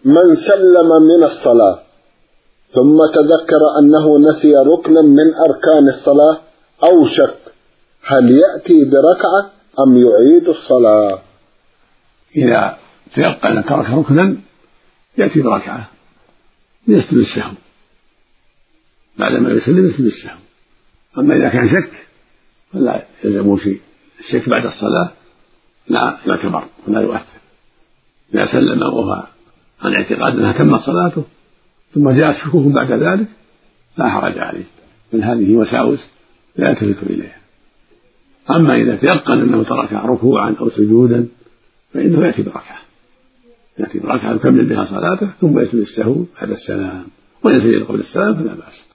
من سلم من الصلاة ثم تذكر أنه نسي ركنا من أركان الصلاة أو شك، هل يأتي بركعة أم يعيد الصلاة؟ إذا تيقن أن ترك ركنا يأتي بركعة يسجد السهو، بعدما يسلم يسجد السهو. أما إذا كان شك فلا يلزم شيء، الشك بعد الصلاة لا يعتبر ولا يؤثر. إذا سلم وهو عن اعتقاد أنها تمت صلاته ثم جاءت شكوك بعد ذلك لا حرج عليه، بل هذه وساوس لا يلتفت إليها. أما إذا تيقن أنه ترك ركوعا أو سجودا فإنه يأتي بركعة يكمل بها صلاته ثم يسجد السهو بعد السلام، وإن سجد قبل السلام فلا بأس.